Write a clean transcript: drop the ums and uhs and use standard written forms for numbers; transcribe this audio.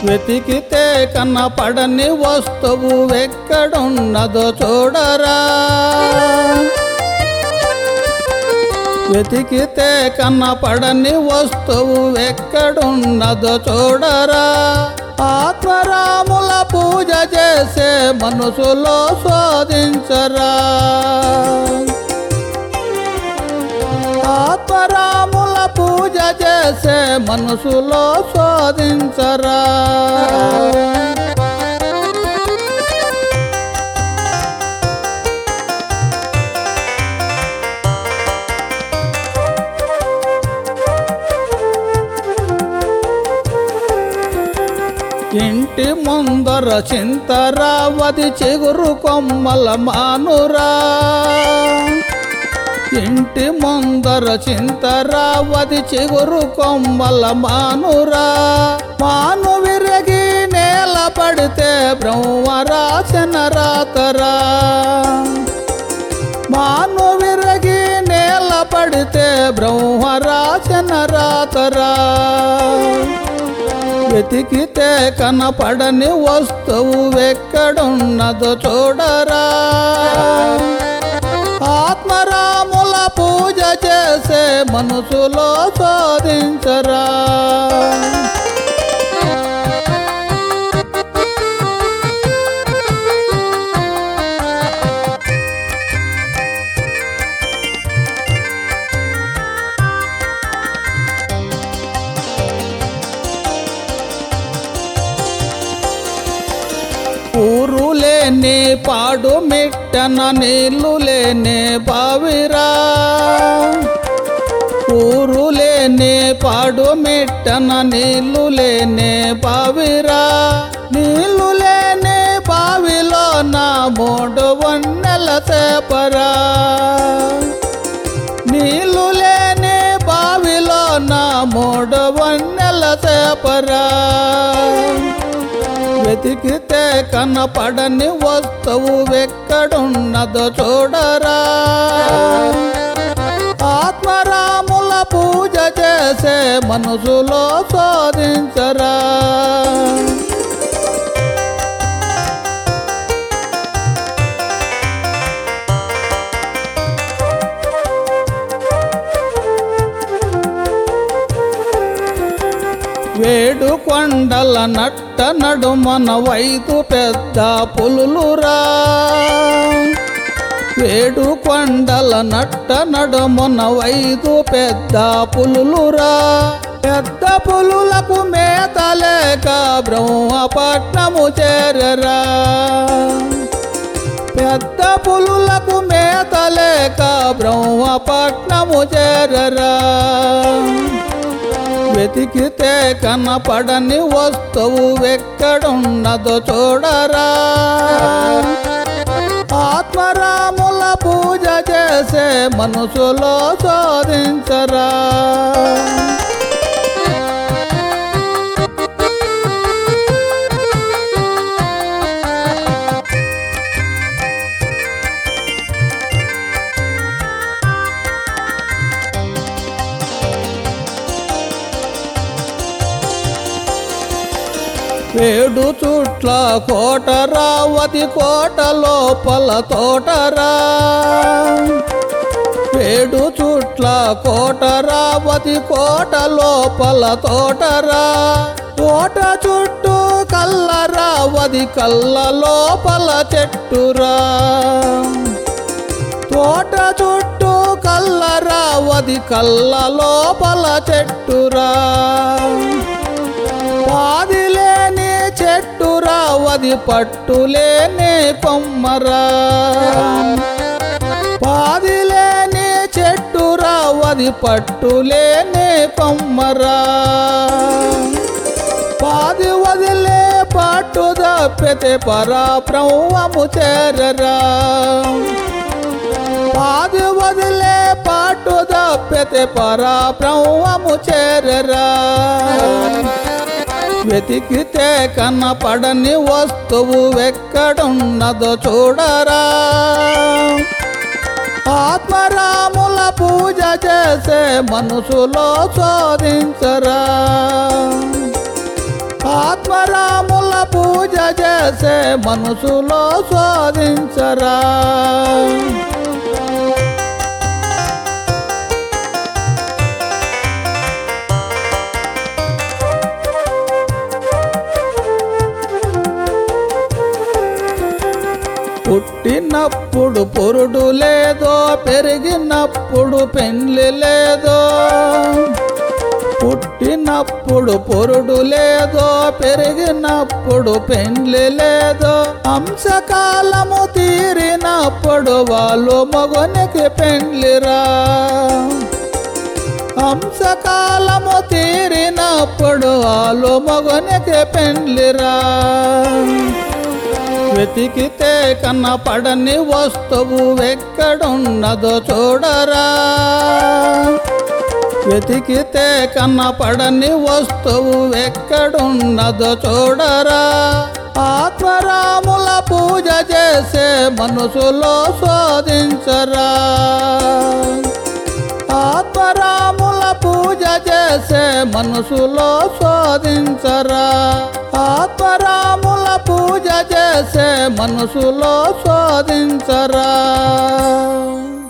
వెతికితే కనపడని వస్తువు ఎక్కడున్నదో చూడరా. వెతికితే కనపడని వస్తువు ఎక్కడున్నదో చూడరా. ఆత్మరాముల పూజ చేసే మనసులో శోధించరా. ఆత్మరాముల పూజ చేసే మనసులో శోధించరా. ఇంటి ముందర చింతరా వది చిగురు కొమ్మల మానురా. ఇంటి ముందర చింతరా వది చిగురు కొమ్మల మానురా. మాను విరగి నేల పడితే బ్రహ్మ రాసిన రాతరా. మాను విరగి నేల పడితే బ్రహ్మ రాసిన రాతరా. వెతికితే కనపడని వస్తువు ఎక్కడున్నదో చూడరా. ఆత్మరాముల పూజ చేసే మనసులో శోధించరా. ఊరు లేని పాడు మిట్టన నీళ్లు లేని బావిరా. ఊరు లేని పాడు మిట్టన నీళ్లు లేని బావిరా. నీళ్లు లేని బావిలో నా 3 వన్నెల చేపరా. నీళ్లు లేని బావిలో నా 3 వన్నెల చేపరా. వెతికితే కనపడని వస్తువు ఎక్కడున్నదో చూడరా. ఆత్మరాముల పూజ చేసే మనసులో శోధించరా. వేడు కొండల నట్ట నడుమన 5 పెద్ద పులులురా. వేడు కొండల నట్ట నడుమన 5 పెద్ద పులులురా. పెద్ద పులులకు మేత లేక బ్రహ్మపట్నము చేరరా. పెద్ద పులులకు మేత లేక బ్రహ్మపట్నము చేరరా. వెతికితే కనపడని వస్తువు ఎక్కడున్నదో చూడరా. ఆత్మరాముల పూజ చేసే మనసులో శోధించరా. వేడు చుట్ల కోటరా వది కోట లోపల తోటరా. వేడు చుట్ల కోటరా వది కోట లోపల తోటరా. తోట చుట్టూ కల్లరా వది కల్ల లోపల చెట్టురా. తోట చుట్టూ కల్లరా వది కల్ల లోపల చెట్టురా. పాదిలేని చెట్టురా వది పట్టులేని కొమ్మరా. పాదిలేని చెట్టురా వది పట్టులేని కొమ్మరా. పాది వదిలే పట్టు తప్పితే పరాబ్రహ్మము చేరరా. పాది వదిలే పట్టు తప్పితే పరాబ్రహ్మము చేరరా. వెతికితే కనపడని వస్తువు ఎక్కడున్నదో చూడరా. ఆత్మరాముల పూజ చేసే మనసులో శోధించరా. ఆత్మరాముల పూజ చేసే మనసులో శోధించరా. పుట్టినప్పుడు పురుడు లేదో, పెరిగినప్పుడు పెండ్లి లేదో. పుట్టినప్పుడు పురుడు లేదో, పెరిగినప్పుడు పెండ్లి లేదో. అంశకాలము తీరినప్పుడు వాళ్ళు మగనికి పెండ్లిరా. అంశకాలము తీరినప్పుడు వాళ్ళు మగనికి పెండ్లిరా. వెతికితే కనపడని వస్తువు ఎక్కడున్నదో చూడరా. వెతికితే కనపడని వస్తువు ఎక్కడున్నదో చూడరా. ఆత్మరాముల పూజ చేసే మనసులో శోధించరా. ఆత్మరాముల పూజ చేసే మనసులో శోధించరా. ఆత్మరాముల పూజ చేసే మనసులో శోధించరా.